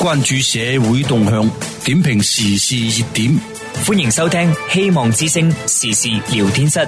關注社會動向，點評時事熱點。 歡迎收聽希望之聲時事聊天室。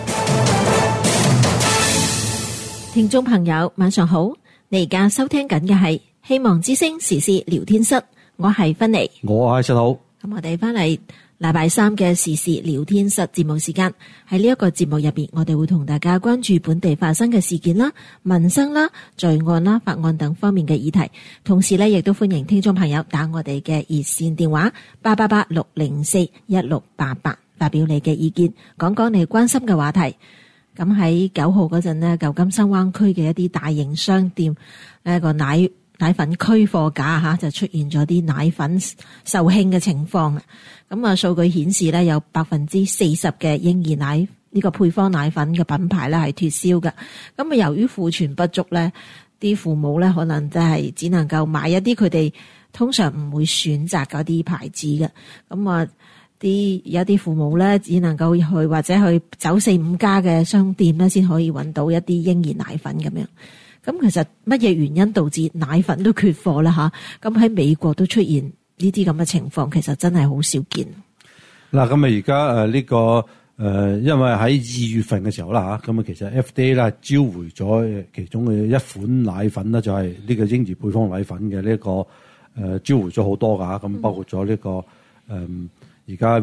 聽眾朋友晚上好，你而家收聽緊嘅係希望之聲時事聊天室，我係芬妮， 我係石好。 咁我哋翻嚟禮拜三嘅時事聊天室節目時間，喺呢一個節目入邊，我哋會同大家關注本地發生嘅事件啦、民生啦、罪案啦、法案等方面嘅議題。同時咧，亦都歡迎聽眾朋友打我哋嘅熱線電話888-604-1688，發表你嘅意見，講講你關心嘅話題。咁喺9號嗰陣呢，舊金山灣區嘅一啲大型商店呢個奶粉區貨架就出現咗啲奶粉售罄嘅情況。咁啊，數據顯示咧，有40%嘅嬰兒奶呢個配方奶粉嘅品牌咧係脫銷嘅。咁啊，由於庫存不足咧，啲父母咧可能真係只能夠買一啲佢哋通常唔會選擇嗰啲牌子嘅。咁啊，有啲父母咧只能夠去或者去走4-5家嘅商店咧，先可以揾到一啲嬰兒奶粉咁樣。咁其實乜嘢原因導致奶粉都缺貨啦吓？咁喺美國都出現呢啲咁嘅情況，其實真係好少見。 嗱，咁啊而家呢個因為喺2月份嘅時候啦吓，咁啊其實 FDA 啦召回咗其中嘅一款奶粉啦，就係呢個嬰兒配方奶粉嘅呢個召回咗好多噶，咁包括咗呢個而家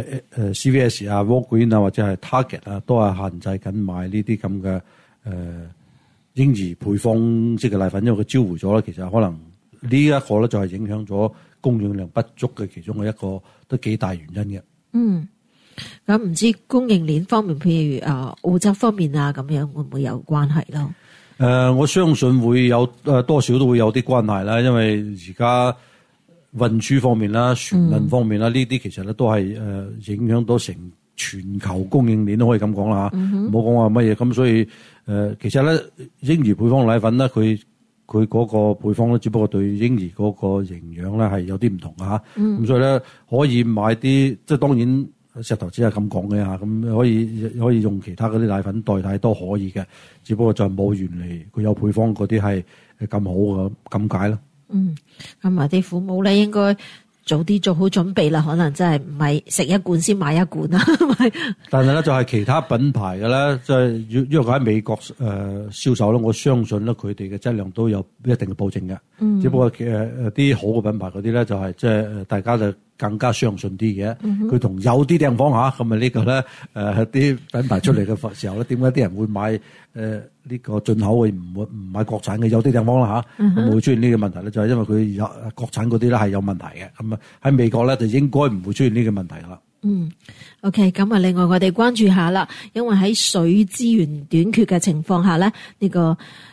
CVS 啊、Walgreens 啊或者係 Target 啊，都係限制緊賣呢啲咁嘅嬰兒配方式嘅奶粉，因為佢召回咗咧，其實可能呢一個咧就係影響咗供應量不足嘅其中嘅一個都幾大原因嘅。 咁唔知供應鏈方面，譬如澳洲方面啊，咁樣會唔會有關係咯？ 我相信會有多少都會有啲關係啦，因為而家運輸方面啦、船運方面啦，呢啲其實咧都係影響到成全球供應鏈都可以咁講啦嚇，唔好講話乜嘢咁，所以其實咧嬰兒配方奶粉咧，佢嗰個配方咧，只不過對嬰兒嗰個營養咧係有啲唔同嘅嚇，咁所以咧可以買啲，即係當然石頭只係咁講嘅嚇，咁可以用其他嗰啲奶粉代替都可以嘅，只不過就冇原嚟佢有配方嗰啲係咁好嘅咁解咯。 咁啊啲父母咧應該早啲做好準備啦，可能真係唔係食一罐先買一罐啊。 但係咧就係其他品牌嘅咧，即係因為佢喺美國銷售咧，我相信咧佢哋嘅質量都有一定嘅保證嘅。只不過啲好嘅品牌嗰啲咧就係即係大家就更加相信啲嘅。佢同有啲地方嚇咁啊呢個咧啲品牌出嚟嘅時候咧，點解啲人會買呢個進口嘅唔買國產嘅？有啲地方啦嚇，咁會出現呢個問題咧，就係因為佢有國產嗰啲咧係有問題嘅。咁啊喺美國咧就應該唔會出現呢個問題啦。 OK， 咁啊，另外我哋關注下啦，因為喺水資源短缺嘅情況下咧，呢個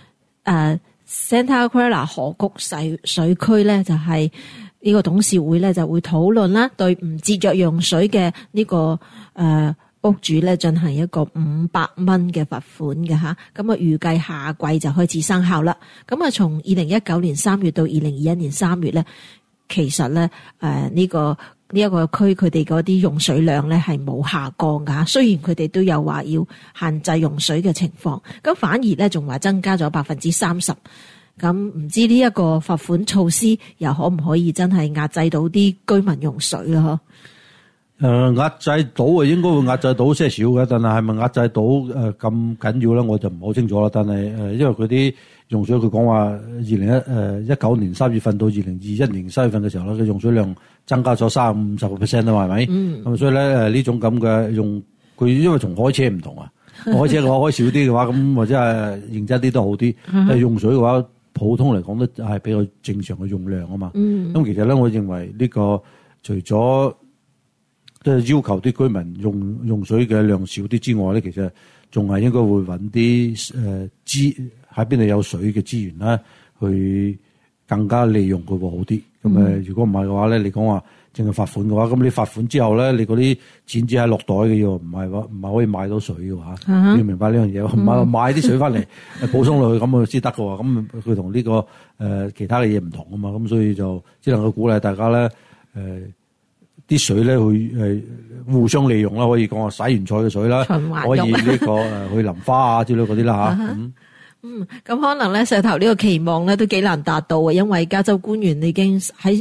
Santa Clara 河谷水區咧就係呢個董事會咧就會討論啦，對唔節約用水嘅呢個屋主咧進行一個500蚊嘅罰款嘅吓，咁啊預計下季就開始生效啦。咁啊從2019年3月到2021年3月咧，其實咧呢一個區佢哋嗰啲用水量咧係冇下降噶，雖然佢哋都有話要限制用水嘅情況，咁反而咧仲話增加咗30%。咁唔知呢一個罰款措施又可唔可以真係壓制到啲居民用水咯？ 壓制到啊，應該會壓制到些少嘅，但係係咪壓制到咁緊要咧？我就唔好清楚啦。但係因為佢啲用水，佢講話2019年3月份到2021年3月份嘅時候咧，佢用水量增加咗30-50% 啊，係咪？咁所以咧呢種咁嘅用，佢因為同開車唔同啊，開車嘅話開少啲嘅話，咁或者係認真啲都好啲。但係用水嘅話，普通嚟講都係比較正常嘅用量啊嘛。咁其實咧，我認為呢個除咗即係要求啲居民用水嘅量少啲之外咧，其實仲係應該會揾啲喺邊度有水嘅資源啦，去更加利用佢會好啲。咁如果唔係嘅話咧，你講話淨係罰款嘅話，咁你罰款之後咧，你嗰啲錢只係落袋嘅喎，唔係可以買到水嘅話，你要明白呢樣嘢，唔係話買啲水翻嚟補充落去咁先得嘅喎。咁佢同呢個其他嘅嘢唔同啊嘛，咁所以就只能夠鼓勵大家咧啲水咧去互相利用啦，可以講話洗完菜嘅水啦，可以呢個去淋花啊之類嗰啲啦嚇。咁可能咧石頭呢個期望咧都幾難達到啊，因為加州官員已經喺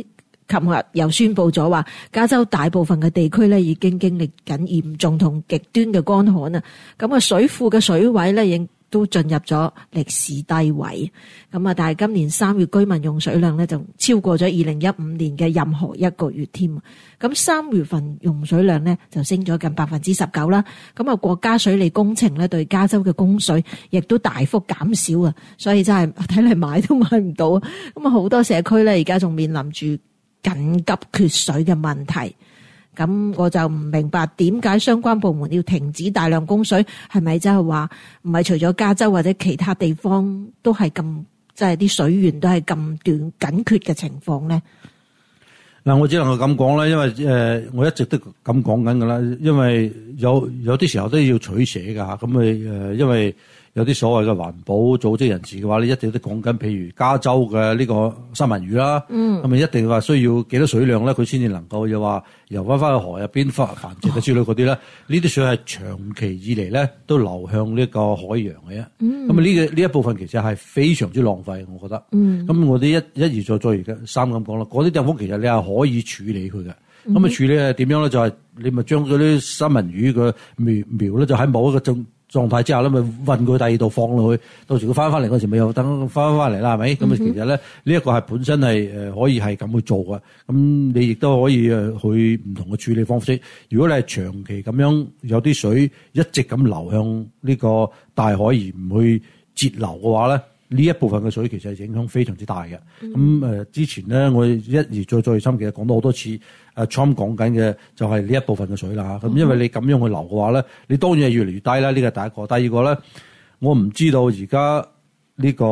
琴日又宣布咗話，加州大部分嘅地區咧已經經歷緊嚴重同極端嘅乾旱啊！咁啊，水庫嘅水位咧亦都進入咗歷史低位。咁啊，但係今年3月居民用水量咧就超過咗2015年嘅任何一個月添。咁3月份用水量咧就升咗近19%啦。咁啊，國家水利工程咧對加州嘅供水亦都大幅減少啊！所以真係睇嚟買都買唔到啊！咁啊，好多社區咧而家仲面臨住緊急缺水嘅問題。咁我就唔明白點解相關部門要停止大量供水，係咪即係話唔係除咗加州或者其他地方都係咁，即係啲水源都係咁短緊缺嘅情況咧？ 嗱，我只能夠咁講啦，因為我一直都咁講緊噶啦，因為有啲時候都要取捨噶嚇，咁因為有啲所謂嘅環保組織人士嘅話咧，一直都講緊，譬如加州嘅呢個三文魚啦，咁咪一定話需要幾多水量咧，佢先至能夠又話游翻去河入邊繁殖嘅之類嗰啲咧，呢啲水係長期以嚟咧都流向呢個海洋嘅啫。咁啊呢一部分其實係非常之浪費，我覺得。咁我哋一而再而家三咁講啦，嗰啲地方其實你係可以處理佢嘅。咁啊處理係點樣咧？就係你咪將嗰啲三文魚嘅苗咧，就喺某一個狀態之下咧，咪運佢第二度放落去，到時佢翻嚟嗰時咪又等翻嚟啦，係咪？咁啊，其實咧呢一個係本身係可以係咁去做嘅。咁你亦都可以去唔同嘅處理方式。如果你係長期咁樣有啲水一直咁流向呢個大海而唔去截流嘅話咧，呢一部分嘅水其實係影響非常之大嘅。咁之前咧我一而再深，其實講到好多次。Trump 講緊嘅就係呢一部分嘅水啦，咁因為你咁樣去流嘅話咧，你當然係越嚟越低啦。呢個係第一個，第二個咧，我唔知道而家呢個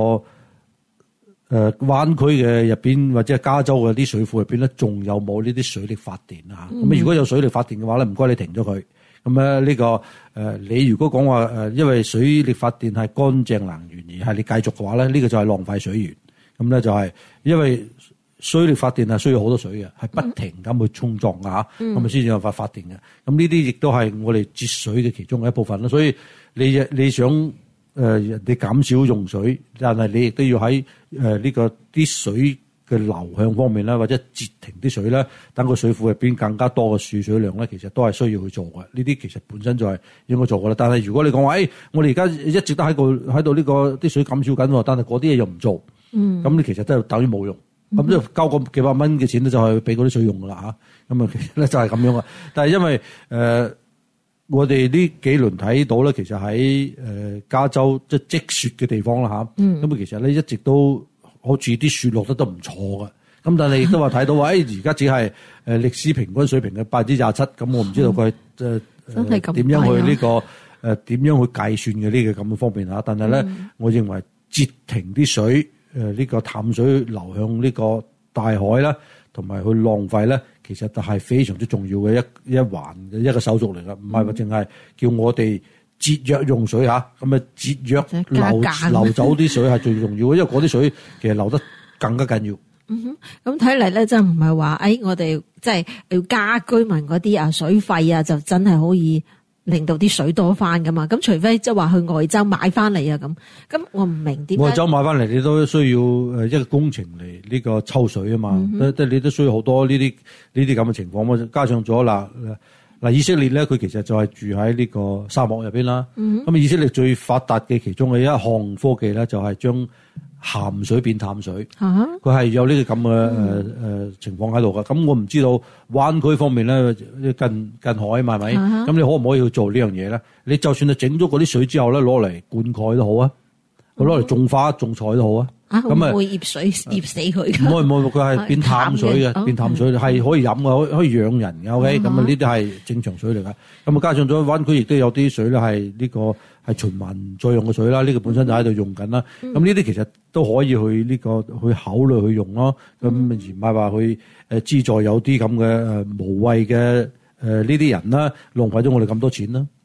灣區嘅入邊或者係加州嘅啲水庫入邊咧，仲有冇呢啲水力發電啊？咁如果有水力發電嘅話咧，唔該你停咗佢。咁咧呢個你如果講話因為水力發電係乾淨能源而係你繼續嘅話咧，呢個就係浪費水源。咁咧就係因為水力發電係需要好多水嘅，係不停咁去衝撞㗎嚇，咁啊先至有法發電嘅。咁呢啲亦都係我哋節水嘅其中嘅一部分啦。所以你想人哋減少用水，但係你亦都要喺呢個啲水嘅流向方面啦，或者截停啲水咧，等個水庫入邊更加多嘅儲水量咧，其實都係需要去做嘅。呢啲其實本身就係應該做㗎啦。但係如果你講話，我哋而家一直都喺度呢個啲水減少緊，但係嗰啲嘢又唔做，咁你其實都係等於冇用。咁即係交個幾百蚊嘅錢咧，就係俾嗰啲水用噶啦嚇。咁啊，其實咧就係咁樣啊。但係因為我哋呢幾輪睇到咧，其實喺加州即係積雪嘅地方啦嚇。咁啊，其實咧一直都好似啲雪落得都唔錯嘅。咁但係亦都話睇到話，而家只係歷史平均水平嘅27%。咁我唔知道佢點樣去呢個點樣去計算嘅呢個咁嘅方面嚇。但係咧，我認為截停啲水。呢個淡水流向呢個大海啦，同埋去浪費咧，其實就係非常之重要嘅一環嘅一個手續嚟㗎，唔係話淨係叫我哋節約用水嚇，咁啊節約流走啲水係最重要嘅，因為嗰啲水其實流得更加緊要。 咁睇嚟咧，真唔係話我哋即係要加居民嗰啲水費啊，就真係可以令到啲水多翻噶嘛？咁除非即係話去外州買翻嚟啊咁我唔明點解外州買翻嚟你都需要一個工程嚟呢個抽水啊嘛，你都需要好多呢啲咁嘅情況。加上咗嗱以色列咧，佢其實就係住喺呢個沙漠入邊啦。咁以色列最發達嘅其中嘅一項科技咧，就係將鹹水變淡水，佢係有呢個咁嘅情況喺度噶。咁我唔知道灣區方面咧，近海嘛係咪？咁你可唔可以去做呢樣嘢咧？你就算係整咗嗰啲水之後咧，攞嚟灌溉都好啊，攞嚟種花種菜都好啊。 咁啊會醃水醃死佢㗎？ 唔會，佢係變淡水嘅，變淡水係可以飲嘅，可以養人嘅。OK，咁啊呢啲係正常水嚟㗎。咁啊加上咗灣區亦都有啲水咧係呢個係循環再用嘅水啦，呢個本身就喺度用緊啦。咁呢啲其實都可以去呢個去考慮去用咯。咁而唔係話去資助有啲咁嘅無謂嘅呢啲人啦，浪費咗我哋咁多錢啦。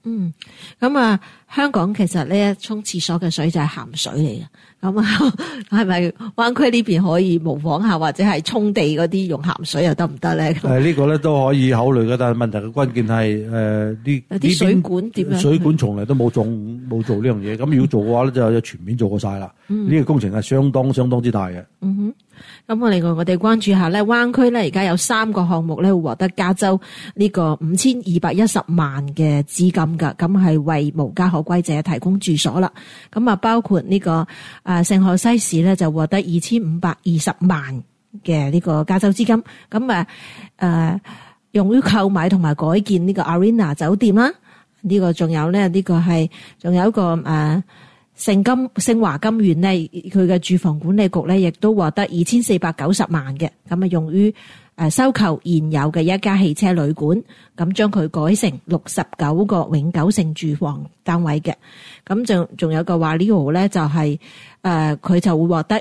咁啊，香港其實呢沖廁所嘅水就係鹹水嚟嘅，咁啊，係咪灣區呢邊可以模仿下，或者係沖地嗰啲用鹹水又得唔得咧？ 呢個咧都可以考慮嘅，但係問題嘅關鍵係呢啲水管點樣？ 水管從嚟都冇做呢樣嘢，咁如果做嘅話咧，就全面做過晒啦。呢個工程係相當之大嘅。 咁另外我哋關注下咧，灣區咧而家有3個項目咧會獲得加州呢個5210萬嘅資金㗎，咁係為無家可歸者提供住所啦。咁啊包括呢個聖荷西市咧就獲得2520萬嘅呢個加州資金，咁用於購買同埋改建呢個 Arena 酒店啦。呢個仲有咧，呢個係仲有一個聖華金苑咧，佢嘅住房管理局咧亦都獲得2490萬嘅，咁啊用於收購現有嘅一家汽車旅館，咁將佢改成69個永久性住房單位嘅。咁仲有個話呢度咧就係佢就會獲得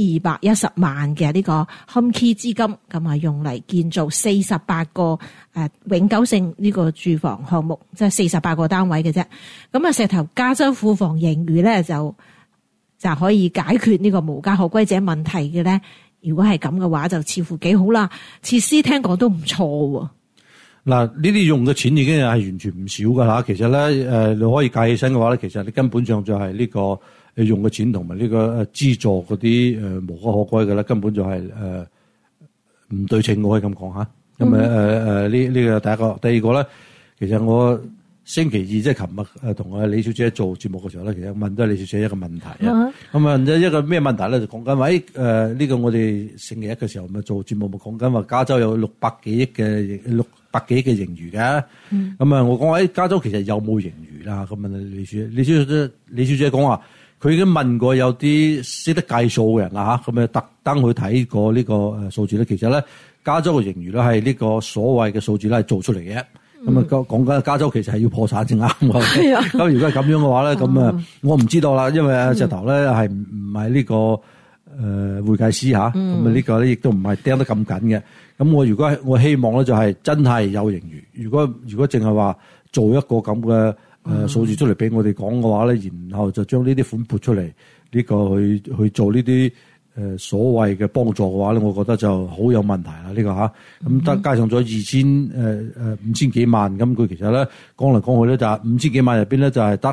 1210萬嘅呢個 Home Key 資金，咁啊用嚟建造48個永久性呢個住房項目，即係48個單位嘅啫。咁啊石頭加州庫房盈餘咧就可以解決呢個無家可歸者問題嘅咧。如果係咁嘅話，就似乎幾好啦。設施聽講都唔錯喎。 嗱，呢啲用嘅錢已經係完全唔少噶啦。其實咧，你可以計起身嘅話咧，其實你根本上就係呢個用嘅錢同埋呢個資助嗰啲無家可歸嘅咧，根本就係唔對稱，我可以咁講吓。咁呢個第一個，第二個咧，其實我星期二即係琴日同阿李小姐做節目嘅時候咧，其實問咗李小姐一個問題啊。咁啊，一個咩問題咧？就講緊話呢個我哋星期一嘅時候咪做節目咪講緊話加州有600幾億嘅盈餘嘅。咁啊，我講話加州其實有冇盈餘啦？咁問李小姐講話，佢已經問過有啲識得計數嘅人啦嚇，咁啊特登去睇過呢個數字咧。其實咧，加州嘅盈餘咧係呢個所謂嘅數字咧係做出嚟嘅。咁啊，講緊加州其實係要破產先啱嘅。咁如果係咁樣嘅話咧，咁我唔知道啦，因為石頭咧係唔係呢個會計師嚇，咁啊呢個咧亦都唔係盯得咁緊嘅。咁我希望咧就係真係有盈餘。如果淨係話做一個咁嘅數字出嚟俾我哋講嘅話咧，然後就將呢啲款撥出嚟，呢個去做呢啲所謂嘅幫助嘅話咧，我覺得就好有問題啦。呢個嚇咁得加上咗5000幾萬，咁佢其實咧講嚟講去咧就係5000幾萬入邊咧就係得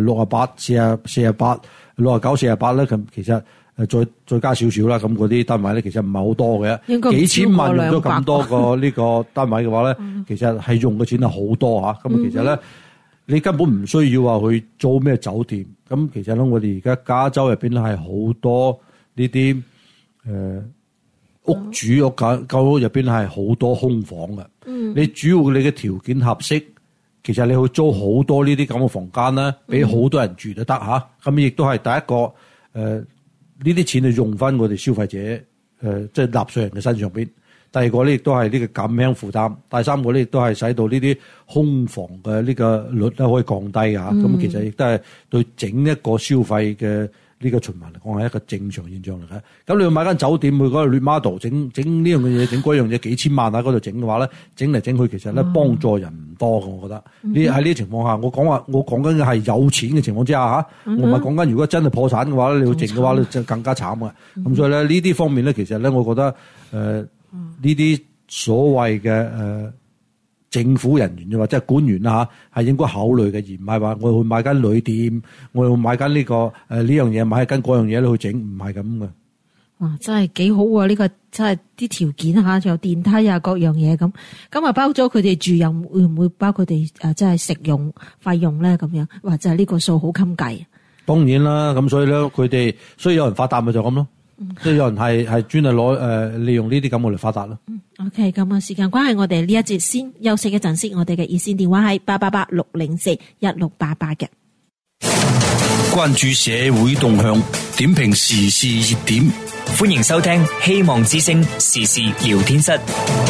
68、48、69、48咧，咁其實再加少少啦。咁嗰啲單位咧其實唔係好多嘅，幾千萬用咗咁多個呢個單位嘅話咧，其實係用嘅錢係好多嚇。咁其實咧你根本唔需要話去租咩酒店。咁其實咧我哋而家加州入邊咧係好多。呢啲屋主屋入邊係好多空房嘅。你主要你嘅條件合適，其實你去租好多呢啲咁嘅房間咧，俾好多人住都得嚇。咁亦都係第一個呢啲錢去用翻我哋消費者即係納稅人嘅身上邊。第二個咧亦都係呢個減輕負擔。第三個咧亦都係使到呢啲空房嘅呢個率咧可以降低嚇。咁其實亦都係對整一個消費嘅。呢個循環嚟講係一個正常現象嚟嘅。咁你要買間酒店去嗰個 remodel 整呢樣嘅嘢，整嗰樣嘢幾千萬喺嗰度整嘅話咧，整嚟整去其實咧幫助人唔多嘅，我覺得。喺呢啲情況下，我講緊嘅係有錢嘅情況之下嚇，我唔係講緊如果真係破產嘅話咧，你要整嘅話咧就更加慘嘅。咁所以咧呢啲方面咧，其實咧我覺得呢啲所謂嘅政府人員或者係官員啦嚇，係應該考慮嘅，而唔係話我去買間旅店，我去買間呢樣嘢，買間嗰樣嘢你去整，唔係咁嘅。 哇！真係幾好喎！呢個真係啲條件嚇，仲有電梯啊，各樣嘢咁。咁啊，包咗佢哋住又會唔會包佢哋即係食用費用咧？咁樣或者係呢個數好襟計。當然啦，咁所以咧，佢哋所以有人發達咪就咁咯。即係有人係專係攞利用呢啲咁嘅嚟發達咯。 OK， 咁啊，時間關係，我哋呢一節先休息一陣先。我哋嘅熱線電話係888-604-1688嘅。 關注社會動向，點評時事熱點， 歡迎收聽希望之聲時事聊天室。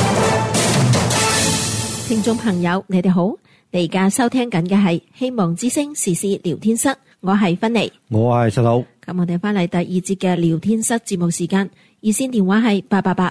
聽眾朋友，你哋好，你而家收聽緊嘅係希望之聲時事聊天室，我係芬妮， 我係石頭。 咁我哋翻嚟第二節嘅聊天室節目時間， 熱線電話係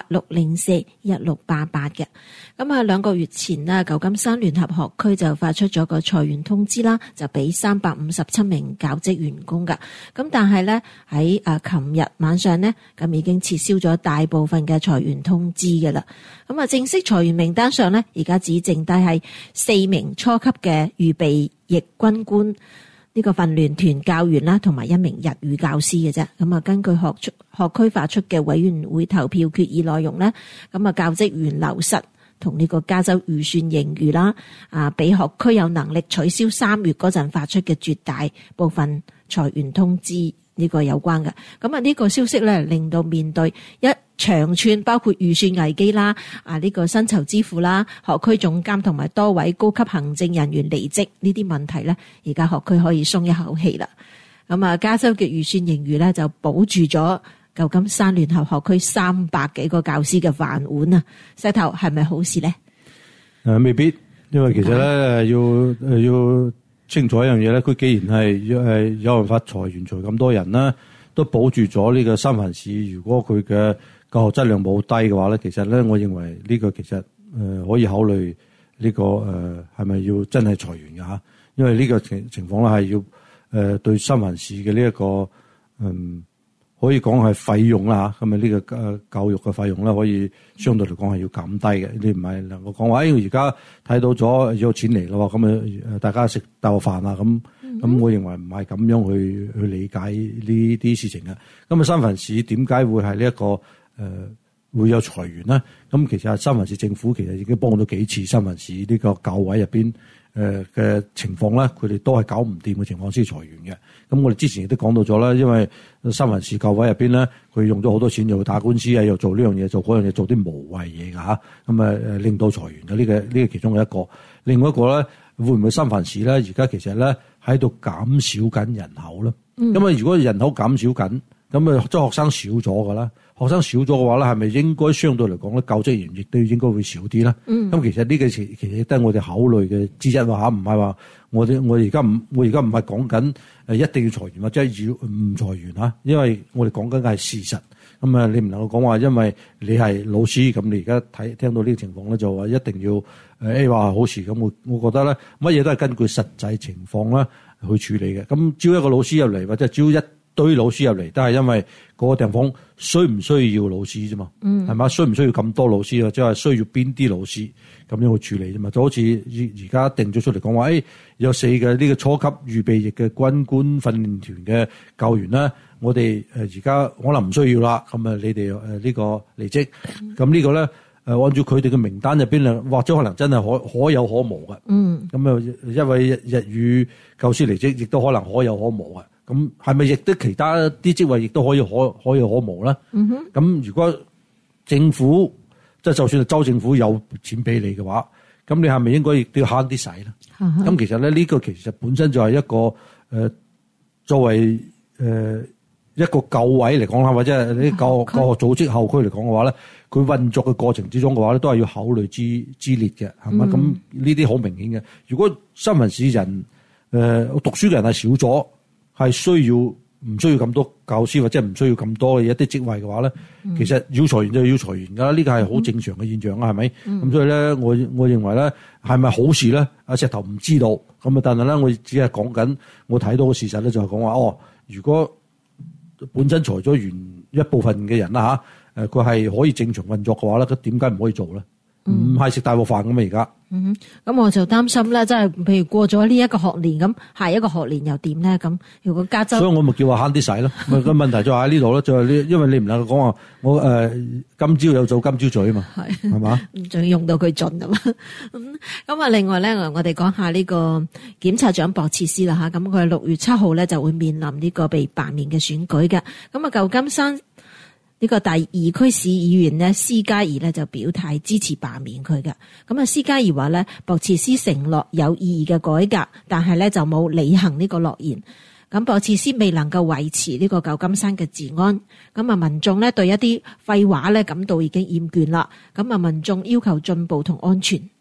888-604-1688嘅。咁2個月前啦，舊金山聯合學區就發出咗個裁員通知啦，就俾357名教職員工噶。咁但係咧喺琴日晚上咧，咁已經撤銷咗大部分嘅裁員通知嘅啦。咁正式裁員名單上咧，而家只剩低係4名初級嘅預備役軍官呢個訓練團教員啦，同埋1名日語教師嘅啫。咁根據學區發出嘅委員會投票決議內容咧，咁教職員流失同呢個加州預算盈餘啦，俾學區有能力取消3月嗰陣發出嘅絕大部分裁員通知呢個有關嘅。咁呢個消息咧，令到面對一長串包括預算危機啦，呢個薪酬支付啦，學區總監同埋多位高級行政人員離職呢啲問題咧，而家學區可以鬆一口氣啦。咁加州嘅預算盈餘咧就保住咗舊金山聯合學區300幾個教師嘅飯碗啊！石頭係咪好事咧？ 未必，因為其實咧要清楚一樣嘢咧，佢既然係有辦法裁員除咁多人啦，都保住咗呢個三藩市。如果佢嘅教學質量冇低嘅話咧，其實咧，我認為呢個其實可以考慮呢個係咪要真係裁員嘅嚇？因為呢個情況咧係要對三藩市嘅呢一個可以講係費用啦嚇，咁呢個教育嘅費用咧可以相對嚟講係要減低嘅。你唔係能夠講話而家睇到咗有錢嚟咯，咁大家食大鑊飯啊咁。咁我認為唔係咁樣去理解呢啲事情嘅。咁三藩市點解會係呢一個會有裁員咧？咁其實三藩市政府其實已經幫咗幾次三藩市呢個教委入邊嘅情況咧，佢哋都係搞唔掂嘅情況先裁員嘅。咁我哋之前亦都講到咗啦，因為三藩市教委入邊咧，佢用咗好多錢又打官司啊，又做呢樣嘢做嗰樣嘢，做啲無謂嘢㗎嚇。咁令到裁員嘅呢個其中嘅一個。另外一個咧，會唔會三藩市咧而家其實咧喺度減少緊人口咧？咁如果人口減少緊，咁即係學生少咗㗎啦。學生少咗嘅話咧，係咪應該相對嚟講咧，教職員亦都應該會少啲啦？咁其實呢個其實都係我哋考慮嘅之一話嚇，唔係話我而家唔係講緊一定要裁員或者要唔裁員嚇，因為我哋講緊嘅係事實。咁你唔能夠講話，因為你係老師咁，你而家聽到呢個情況咧，就話一定要話好事咁。我覺得咧，乜嘢都係根據實際情況咧去處理嘅。咁招一個老師入嚟或者招一堆老師入嚟，都係因為嗰個地方需唔需要老師啫嘛？係嘛？需唔需要咁多老師啊？即係需要邊啲老師咁樣去處理啫嘛？就好似而家定咗出嚟講話，有4個呢個初級預備役嘅軍官訓練團嘅教員咧，我哋而家可能唔需要啦。咁你哋呢個離職，咁呢個咧按照佢哋嘅名單入邊咧，或者可能真係可有可無嘅。咁因為日語教師離職，亦都可能可有可無嘅。咁係咪亦都其他啲職位亦都可有可無咧？咁如果政府就算係州政府有錢俾你嘅話，咁你係咪應該亦都要慳啲使咧？咁其實咧呢個其實本身就係一個作為一個教委嚟講啦，或者係啲教學組織後區嚟講嘅話咧，佢運作嘅過程之中嘅話咧，都係要考慮之列嘅，係嘛？咁呢啲好明顯嘅。如果三藩市人讀書嘅人係少咗，係唔需要咁多教師或者唔需要咁多嘅一啲職位嘅話咧，其實要裁員就要裁員㗎啦，呢個係好正常嘅現象啦，係咪？咁所以咧，我認為咧，係咪好事咧？阿石頭唔知道，咁但係咧，我只係講緊我睇到嘅事實咧，就係講話如果本身裁咗完一部分嘅人啦嚇，佢係可以正常運作嘅話咧，佢點解唔可以做咧？唔係食大鑊飯咁嘛而家。 咁我就擔心咧，即係譬如過咗呢一個學年，咁下一個學年又點咧？咁如果加州， 所以我咪叫話慳啲使咯。個問題就喺呢度咯，就係呢，因為你唔能夠講話我今朝有做今朝醉啊嘛，係嘛？ 仲要用到佢盡啊嘛。咁另外咧，我哋講下呢個檢察長博切斯啦嚇。咁佢6月7號咧就會面臨呢個被罷免嘅選舉嘅。咁舊金山呢個第2區市議員呢，施加爾呢就表態支持罷免佢嘅。咁施加爾話呢，博切斯承諾有意義嘅改革，但係呢就冇履行呢個諾言。咁博切斯未能夠維持呢個舊金山嘅治安。咁民眾呢對一啲廢話呢感到已經厭倦啦。咁民眾要求進步同安全，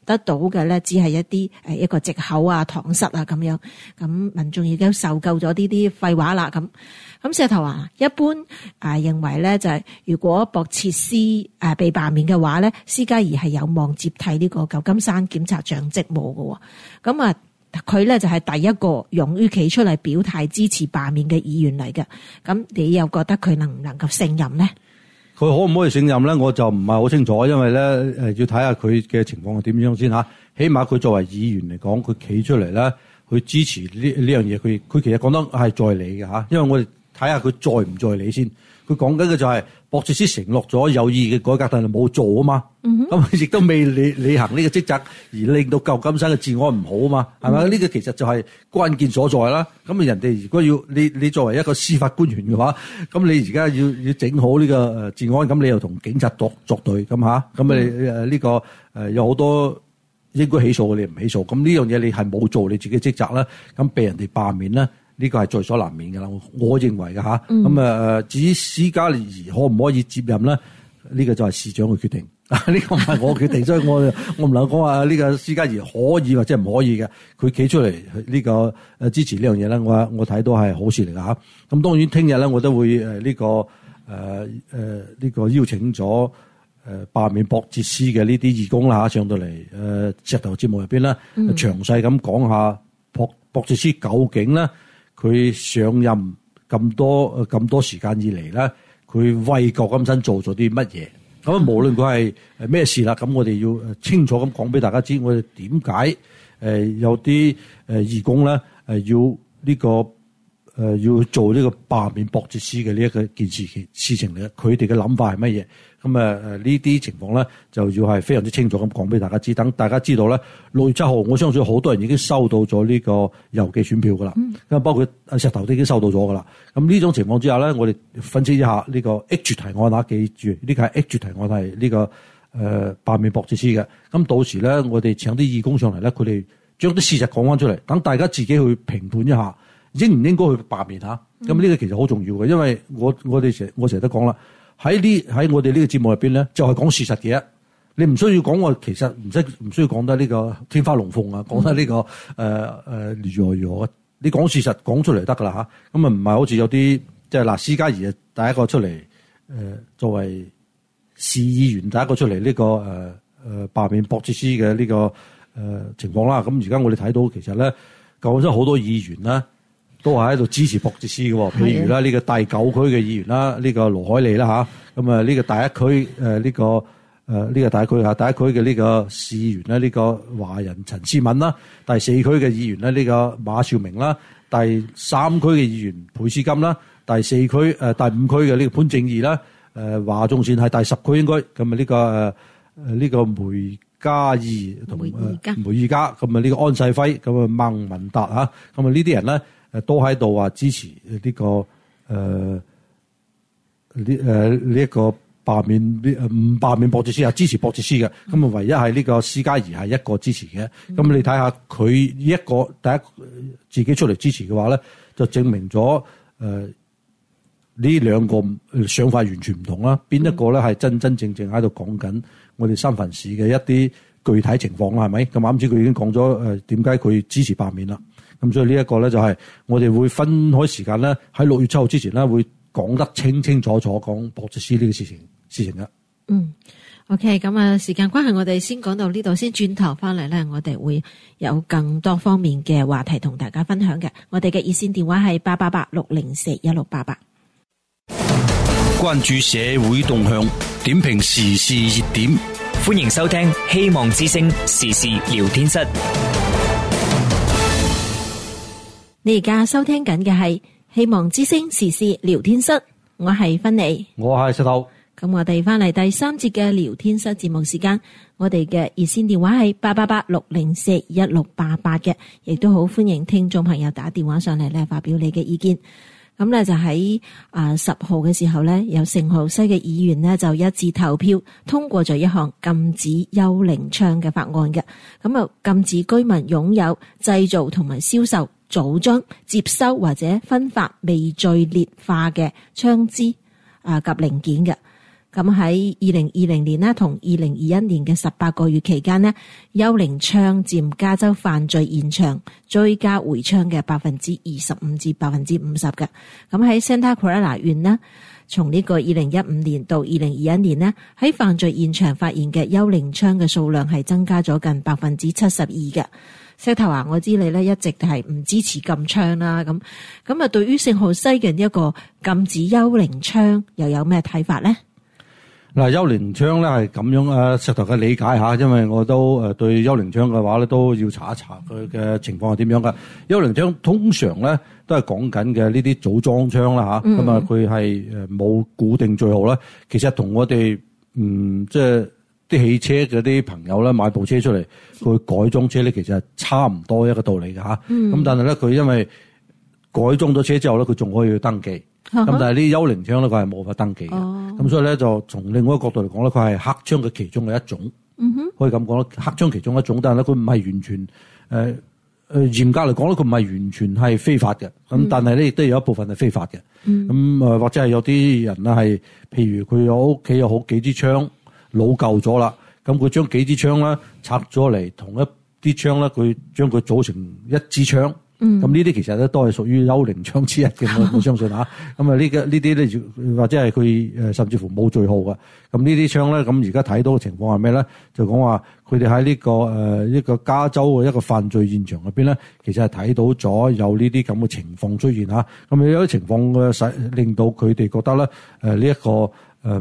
得到嘅咧，只係一個藉口啊、搪塞啊咁樣。咁民眾已經受夠咗呢啲廢話啦。咁石頭話一般認為咧，就係如果博切斯被罷免嘅話咧，施加儀係有望接替呢個舊金山檢察長職務嘅。咁佢咧就係第一個勇於企出嚟表態支持罷免嘅議員嚟嘅。咁你又覺得佢能唔能夠勝任呢？ 佢可唔可以勝任咧？我就唔係好清楚，因為咧要睇下佢嘅情況係點樣先吓。起碼佢作為議員嚟講，佢企出嚟咧，去支持呢樣嘢，佢其實講得係在理嘅吓。因為我哋睇下佢在唔在理先。佢講緊嘅就係博切斯承諾咗有意嘅改革，但係冇做啊嘛。咁亦都未履行呢個職責，而令到舊金山嘅治安唔好啊嘛。係咪？呢個其實就係關鍵所在啦。咁人哋如果要你作為一個司法官員嘅話，咁你而家要整好呢個治安，咁你又同警察作對咁吓，咁你呢個有好多應該起訴嘅，你唔起訴，咁呢樣嘢你係冇做你自己職責啦，咁被人哋罷免咧。呢個係在所難免㗎啦，我認為嘅嚇。咁至於施加儀可唔可以接任咧？呢個就係市長嘅決定。呢個唔係我決定，所以我唔能夠講話呢個施加儀可以或者唔可以嘅。佢企出嚟呢個支持呢樣嘢咧，我睇到係好事嚟㗎嚇。咁當然聽日咧，我都會呢個邀請咗罷免博切斯嘅呢啲義工啦嚇，上到嚟石頭節目入邊咧，詳細咁講下博切斯究竟咧。佢上任咁多時間以嚟咧，佢為舊金山做咗啲乜嘢？咁無論佢係咩事啦，咁我哋要清楚咁講俾大家知，我哋點解有啲義工咧要呢個要做呢個罷免博切斯嘅呢一個件事情嚟，佢哋嘅諗法係乜嘢？咁呢啲情況咧，就要係非常之清楚咁講俾大家知，等大家知道咧。6月7號，我相信好多人已經收到咗呢個郵寄選票噶啦，咁包括石頭都已經收到咗噶啦。咁呢種情況之下咧，我哋分析一下呢個 H 提案啊，記住呢個係 H 提案係呢個罷免博切斯嘅。咁到時咧，我哋請啲義工上嚟咧，佢哋將啲事實講翻出嚟，等大家自己去評判一下，應唔應該去罷免嚇。咁呢個其實好重要嘅，因為我成日都講啦。喺我哋呢個節目入邊咧，就係講事實嘅。你唔需要講我其實唔需要講得呢個天花龍鳳啊，講得呢個如何。你講事實講出嚟得噶啦嚇。咁啊唔係好似有啲即係嗱，施加儀第一個出嚟作為市議員第一個出嚟呢個罷免博切斯嘅呢個情況啦。咁而家我哋睇到其實咧，舊金山好多議員啦。都係喺度支持博切斯嘅，譬如啦呢個第9區嘅議員啦，呢個羅海利啦嚇，咁啊呢個第1區呢個第1區嚇，第1區嘅呢個市議員咧，呢個華人陳思敏啦，第4區嘅議員咧，呢個馬兆明啦，第3區嘅議員裴斯金啦，第4區第5區嘅呢個潘正義啦，華仲善係第10區應該，咁啊呢個梅嘉義同梅爾加，咁啊呢個安世輝，咁啊孟文達嚇，咁啊呢啲人咧。都喺度話支持呢個呢一個罷免唔罷免博切斯啊，支持博切斯嘅。咁啊唯一係呢個施加儀係一個支持嘅。咁你睇下佢一個第一自己出嚟支持嘅話咧，就證明咗呢兩個想法完全唔同啦。邊一個咧係真真正正喺度講緊我哋三藩市嘅一啲具體情況啦？係咪？咁啱先佢已經講咗點解佢支持罷免啦。咁所以呢一個咧就係我哋會分開時間咧，喺6月7號之前咧會講得清清楚楚講博切斯呢個事情嘅。 OK， 咁啊時間關係，我哋先講到呢度先，轉頭翻嚟咧，我哋會有更多方面嘅話題同大家分享嘅。我哋嘅熱線電話係888-604-1688。 關注社會動向，點評時事熱點， 歡迎收聽希望之聲時事聊天室。 你而家收聽緊嘅係希望之聲時事聊天室，我係芬妮， 我係石頭。 咁我哋翻嚟第3節嘅聊天室節目時間，我哋嘅熱線電話係888-604-1688嘅，亦都好歡迎聽眾朋友打電話上嚟咧發表你嘅意見。咁咧就喺10號嘅時候咧，有聖荷西嘅議員呢就一致投票通過咗一項禁止幽靈槍嘅法案嘅。咁啊禁止居民擁有、製造同埋銷售、組裝、接收或者分發未序列化嘅槍支及零件嘅。 咁喺2020年呢同2021年嘅18個月期間呢，幽靈槍佔加州犯罪現場追加回槍嘅25%至50%嘅。咁喺 Santa Clara 縣呢，從呢個2015年到2021年呢，喺犯罪現場發現嘅幽靈槍嘅數量係增加咗近72%嘅。石頭話：我知你咧一直係唔支持禁槍啦，咁啊，對於聖荷西嘅呢一個禁止幽靈槍又有咩睇法咧？ 嗱，幽靈槍咧係咁樣啊，石頭嘅理解下，因為我都對幽靈槍嘅話咧都要查一查佢嘅情況係點樣噶。幽靈槍通常咧都係講緊嘅呢啲組裝槍啦嚇，咁啊佢係冇固定序號啦。其實同我哋即係啲汽車嗰啲朋友咧買部車出嚟，佢改裝車咧其實係差唔多一個道理嘅嚇。咁但係咧佢因為改裝咗車之後咧，佢仲可以去登記。咁但係呢啲幽靈槍咧，佢係冇法登記嘅。咁所以咧就從另外一個角度嚟講咧，佢係黑槍嘅其中嘅一種。可以咁講啦，黑槍其中一種，但係咧佢唔係完全嚴格嚟講咧，佢唔係完全係非法嘅。咁但係咧亦都有一部分係非法嘅。咁或者係有啲人咧係，譬如佢有屋企有好幾支槍老舊咗啦，咁佢將幾支槍咧拆咗嚟，同一啲槍咧佢將佢組成一支槍。咁呢啲其實咧都係屬於幽靈槍之一嘅，我相信嚇。咁啊呢啲咧，或者係佢甚至乎冇序號嘅。咁呢啲槍咧，咁而家睇到嘅情況係咩咧？就講話佢哋喺呢個一個加州嘅一個犯罪現場入邊咧，其實係睇到咗有呢啲咁嘅情況出現嚇。咁有啲情況嘅令到佢哋覺得咧，呢一個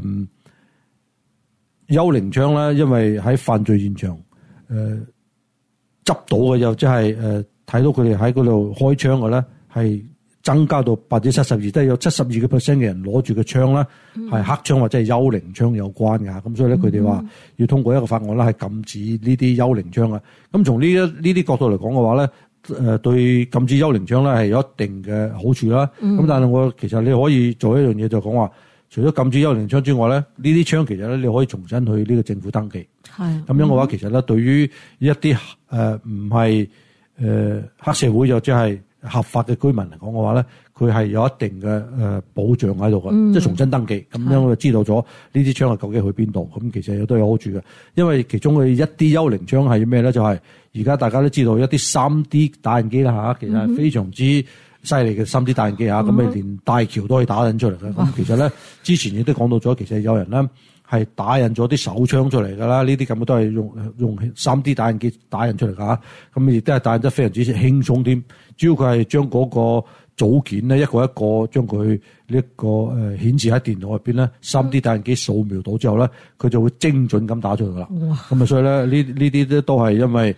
幽靈槍咧，因為喺犯罪現場執到嘅又即係睇到佢哋喺嗰度開槍嘅咧，係增加到72%，即係有72%嘅人攞住嘅槍咧，係黑槍或者係幽靈槍有關嘅。咁所以咧，佢哋話要通過一個法案咧，係禁止呢啲幽靈槍嘅。咁從呢啲角度嚟講嘅話咧，對禁止幽靈槍咧係有一定嘅好處啦。咁但係其實你可以做一樣嘢，就講話，除咗禁止幽靈槍之外咧，呢啲槍其實咧你可以重新去呢個政府登記。係咁樣嘅話，其實咧對於一啲唔係黑社會又即係合法嘅居民嚟講嘅話咧，佢係有一定嘅保障喺度嘅，即係重新登記，咁樣就知道咗呢啲槍係究竟去邊度。咁其實都有好處嘅，因為其中嘅一啲幽靈槍係咩咧？就係而家大家都知道一啲 3D 打印機啦嚇，其實係非常之犀利嘅 3D 打印機嚇，咁你連大橋都可以打印出嚟嘅。咁其實咧之前亦都講到咗，其實有人咧係打印咗啲手槍出嚟㗎啦，呢啲咁嘅都係用 3D 打印機打印出嚟㗎。咁亦都係打印得非常之輕鬆添。主要佢係將嗰個組件咧一個一個將佢呢個顯示喺電腦入邊咧，3D 打印機掃描到之後咧，佢就會精準咁打出嚟啦。咁啊，所以咧呢啲咧都係因為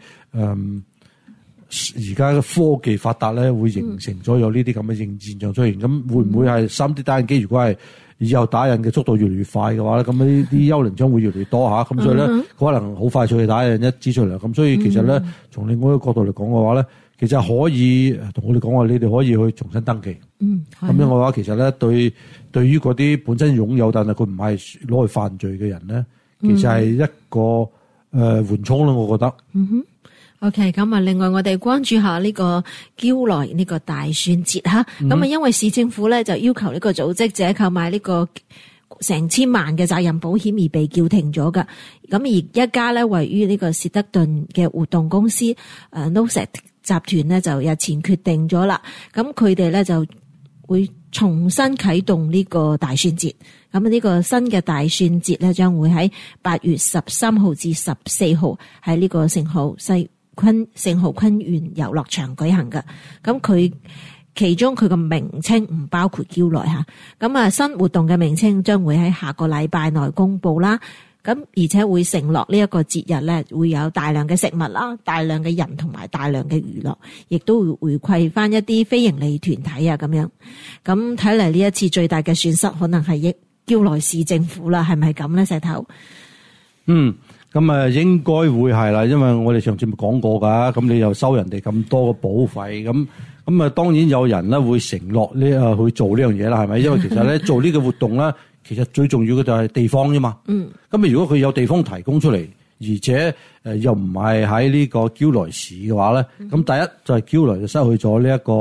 而家嘅科技發達咧，會形成咗有呢啲咁嘅現象出現。咁會唔會係 3D 打印機如果係以後打印嘅速度越嚟越快嘅話咧，咁呢啲幽靈槍會越嚟越多嚇，咁所以咧可能好快就去打印一支出嚟。咁所以其實咧，從另外一個角度嚟講嘅話咧，其實可以同我哋講話，你哋可以去重新登記。咁樣嘅話，其實咧對於嗰啲本身擁有但係佢唔係攞去犯罪嘅人咧，其實係一個緩衝啦，我覺得。 OK， 咁啊，另外我哋關注下呢個嬌萊呢個大選節吓，咁啊，因為市政府咧就要求呢個組織者購買呢個成千萬嘅責任保險而被叫停咗噶。咁而一家咧位於呢個士德頓嘅活動公司Noset 集團咧就日前決定咗啦，咁佢哋咧就會重新啟動呢個大選節。咁呢個新嘅大選節咧將會喺8月13號至14號喺呢個聖荷西昆園遊樂場舉行嘅。咁佢其中佢個名稱唔包括嬌萊吓。咁啊，新活動嘅名稱將會喺下個禮拜內公布啦。咁而且會承諾呢一個節日咧會有大量嘅食物啦、大量嘅人同埋大量嘅娛樂，亦都會回饋翻一啲非營利團體啊咁樣。咁睇嚟呢一次最大嘅損失可能係嬌萊市政府啦，係咪咁咧？石頭？ 咁啊應該會係啦，因為我哋上次咪講過㗎，咁你又收人哋咁多嘅保費，咁啊當然有人咧會承諾呢去做呢樣嘢啦，係咪？因為其實咧做呢個活動咧，其實最重要嘅就係地方啫嘛。咁如果佢有地方提供出嚟，而且又唔係喺呢個嬌萊市嘅話咧，咁第一就係嬌萊就失去咗呢一個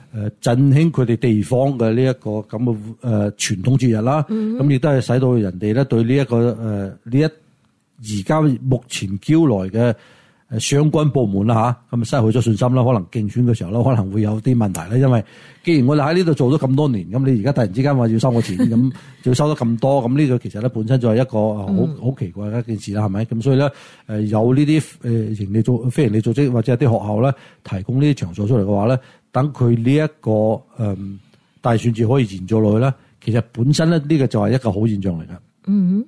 振興佢哋地方嘅呢一個咁嘅傳統節日啦。咁亦都係使到人哋咧對呢一個呢而家目前招來嘅相關部門啦嚇，咁失去咗信心啦，可能競選嘅時候咧可能會有啲問題啦。因為既然我哋喺呢度做咗咁多年，咁你而家突然之間話要收我錢，咁要收得咁多，咁呢個其實咧本身就係一個好奇怪嘅一件事啦，係咪？咁所以咧有呢啲非營利組織或者係啲學校咧提供呢啲場所出嚟嘅話咧，等佢呢一個大選節可以延續落去咧，其實本身咧呢個就係一個好現象嚟㗎。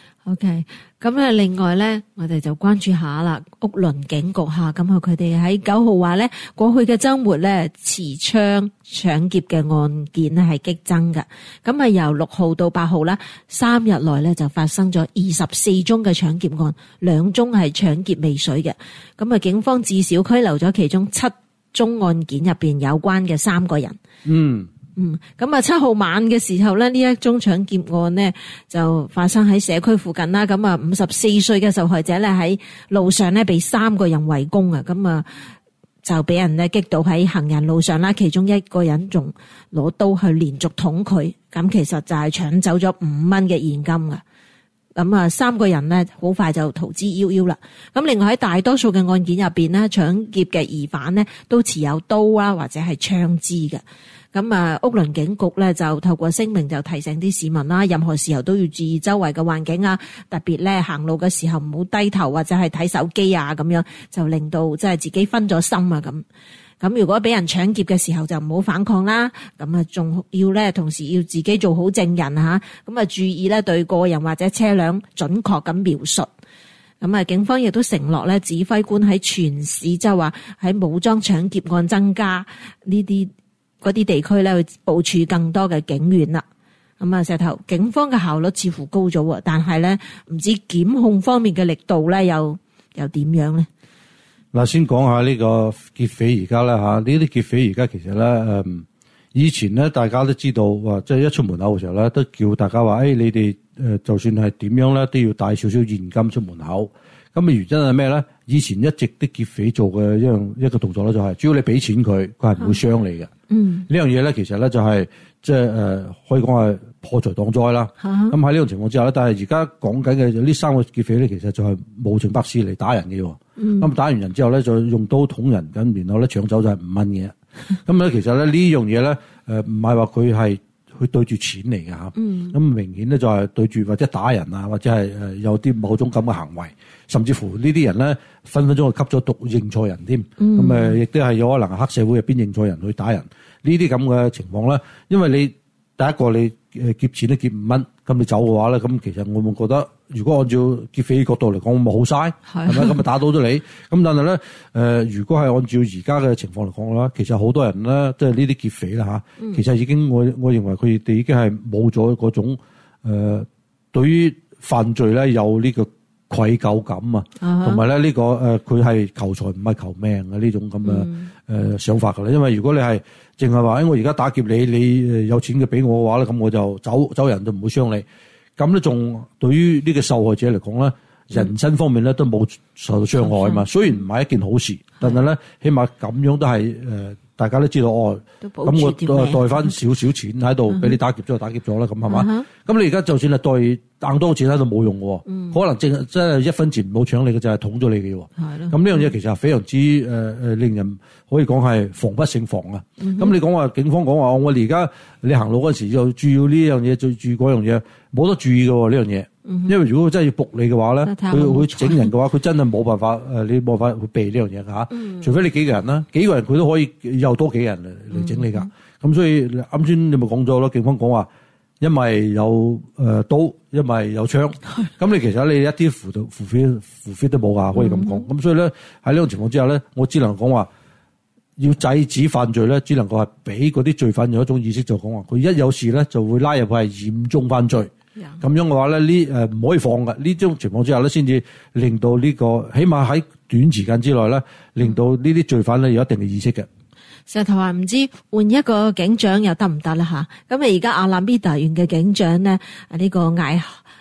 OK， 咁咧，另外咧，我哋就關注下啦，屋崙警局下，咁佢哋喺9號話咧，過去嘅週末咧，持槍搶劫嘅案件咧係激增㗎。咁由6號到8號啦，3日內咧就發生咗24宗嘅搶劫案，2宗係搶劫未遂嘅。咁警方至少拘留咗其中7宗案件入邊有關嘅3個人。咁7號晚嘅時候咧，呢一宗搶劫案呢就發生喺社區附近啦。咁54歲嘅受害者咧喺路上咧被3個人圍攻啊，咁就俾人咧擊倒喺行人路上啦。其中一個人仲攞刀去連續捅佢，咁其實就係搶走咗5蚊嘅現金噶。咁3個人呢好快就逃之夭夭啦。咁另外喺大多數嘅案件入邊呢，搶劫嘅疑犯呢都持有刀啦或者係槍支嘅。咁屋崙警局咧就透過聲明就提醒啲市民啦，任何時候都要注意周圍嘅環境啊，特別咧行路嘅時候唔好低頭或者係睇手機啊，咁樣就令到即係自己分咗心啊咁。咁如果俾人搶劫嘅時候就唔好反抗啦，咁仲要咧同時要自己做好證人吓，咁注意咧對個人或者車輛準確咁描述。咁警方亦都承諾咧，指揮官喺全市即係話喺武裝搶劫案增加嗰啲地區咧，去部署更多嘅警員啦。咁石頭，警方嘅效率似乎高咗，但係咧唔知檢控方面嘅力度咧又點樣咧？ 嗱，先講下呢個劫匪而家啦嚇，呢啲劫匪而家其實咧以前咧大家都知道話，即係一出門口嘅時候咧，都叫大家話，你哋就算係點樣咧，都要帶少少現金出門口。咁嘅原因係咩咧？以前一直啲劫匪做嘅一個動作咧，就係只要你俾錢佢係唔會傷你嘅。呢樣嘢咧，其實咧就係即係可以講係破財擋災啦。咁喺呢種情況之下咧，但係而家講緊嘅呢3個劫匪咧，其實就係無情百事嚟打人嘅。咁打完人之後咧，就用刀捅人，咁然後咧搶走就係5蚊嘅。咁咧其實咧呢樣嘢咧，唔係話佢係去對住錢嚟嘅嚇。咁明顯咧就係對住或者打人啊，或者係有啲某種咁嘅行為，甚至乎呢啲人咧分分鐘係吸咗毒認錯人添。咁亦都係有可能係黑社會入邊認錯人去打人。呢啲咁嘅情況咧，因為你第一個你劫錢都劫5蚊，咁你走嘅話咧，咁其實我會覺得，如果按照劫匪角度嚟講，咪好嘥，係咪？咁咪打倒咗你。咁但係咧，如果係按照而家嘅情況嚟講啦，其實好多人咧，即係呢啲劫匪啦嚇，其實已經我認為佢哋已經係冇咗嗰種對於犯罪咧有呢個愧疚感啊，同埋咧呢個佢係求財唔係求命嘅呢種咁嘅想法㗎啦。因為如果你係淨係話我而家打劫你，你有錢嘅俾我嘅話咧，咁我就走人就唔會傷你。咁咧仲對於呢個受害者嚟講咧，人身方面咧都冇受到傷害嘛。雖然唔係一件好事，但係咧起碼咁樣都係大家都知道咁我袋翻少少錢喺度俾你打劫咗就打劫咗啦，咁係嘛？咁你而家就算係袋硬多錢喺度冇用喎，可能真係1分錢冇搶你嘅就係捅咗你嘅喎。咁呢樣嘢其實係非常之令人可以講係防不勝防啊。咁你講話警方講話我哋而家你行路嗰陣時就注意呢樣嘢，就注意嗰樣嘢，冇得注意嘅喎呢樣嘢。因為如果佢真係要捕你嘅話咧，佢會整人嘅話，佢真係冇辦法你冇辦法去避呢樣嘢㗎。除非你幾個人啦，幾個人佢都可以又多幾人嚟整你㗎。咁所以啱先你咪講咗咯，警方講話因為有刀，因為有槍，咁你其實你一啲符非都冇㗎，可以咁講。咁所以咧喺呢種情況之下咧，我只能講話要制止犯罪咧，只能夠係俾嗰啲罪犯有一種意識，就講話佢一有事咧就會拉入去係嚴重犯罪。咁樣嘅話咧，唔可以放㗎。呢種情況之下咧，先至令到呢個起碼喺短時間之內咧，令到呢啲罪犯咧有一定嘅意識嘅。 石頭話唔知換一個警長又得唔得啦吓？咁而家阿蘭比達縣嘅警長咧，呢個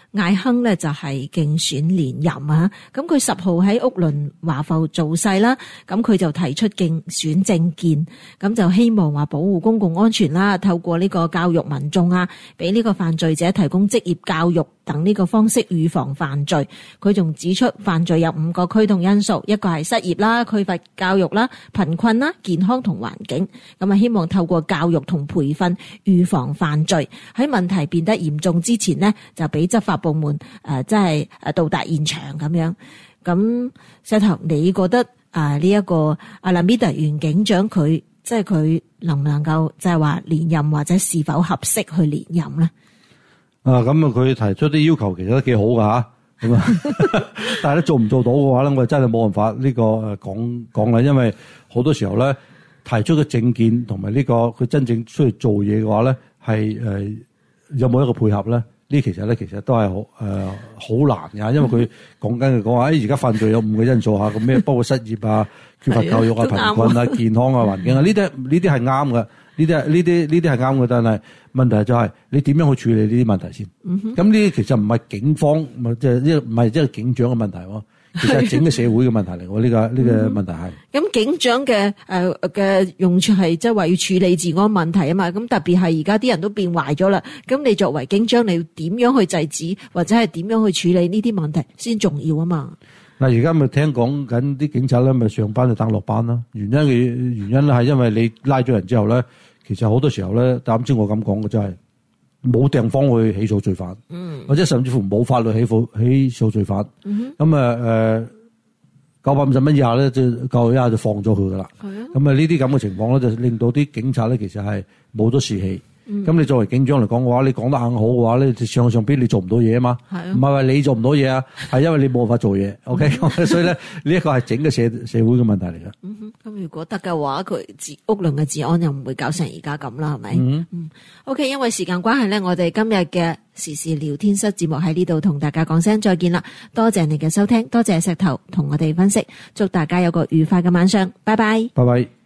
艾亨咧就係競選連任啊，咁佢10號喺屋崙華埠造勢啦，咁佢就提出競選政見，咁就希望話保護公共安全啦，透過呢個教育民眾啊，俾呢個犯罪者提供職業教育等呢個方式預防犯罪。佢仲指出犯罪有5個驅動因素，一個係失業啦、缺乏教育啦、貧困啦、健康同環境，咁啊希望透過教育同培訓預防犯罪，喺問題變得嚴重之前呢，就俾執法部門即係到達現場咁樣。咁石頭，你覺得呢一個阿拉米達袁警長佢即係佢能唔能夠即係話連任，或者是否合適去連任咧？ 咁佢提出啲要求其實都幾好噶吓，咁啊，但係咧做唔做到嘅話咧，我真係冇辦法呢個講啦，因為好多時候咧提出嘅政見同埋呢個佢真正出去做嘢嘅話咧，係有冇一個配合咧？呢其實都係好難㗎，因為佢講話而家犯罪有5個因素嚇，咁咩包括失業啊、缺乏教育啊、貧困啊、健康啊、環境啊，呢啲係啱嘅，呢啲係啱嘅，但係問題就係你點樣去處理呢啲問題先？咁呢啲其實唔係警方，唔係即係警長嘅問題喎。其實係整個社會嘅問題嚟喎，呢個問題係。咁警長嘅用處係即係話要處理治安問題啊嘛，咁特別係而家啲人都變壞咗啦，咁你作為警長，你要點樣去制止，或者係點樣去處理呢啲問題先重要啊嘛？ 嗱，而家咪聽講緊啲警察咧，咪上班就等落班啦。原因咧係因為你拉咗人之後咧，其實好多時候咧，啱先我咁講嘅就係冇地方去起訴罪犯，或者甚至乎冇法律起訴罪犯。咁950蚊以下咧，就950以下就放咗佢噶啦。咁呢啲咁嘅情況咧，就令到啲警察咧，其實係冇咗士氣。咁你作為警長嚟講嘅話，你講得硬好嘅話咧，上邊你做唔到嘢啊嘛。唔係話你做唔到嘢啊，係因為你冇辦法做嘢。OK，所以咧呢一個係整個社會嘅問題嚟㗎。 咁如果得嘅話，佢屋崙嘅治安又唔會搞成而家咁啦，係咪？OK， 因為時間關係咧，我哋今日嘅時事聊天室節目喺呢度同大家講聲再見啦。多謝你嘅收聽，多謝石頭同我哋分析，祝大家有個愉快嘅晚上，拜拜。 拜拜。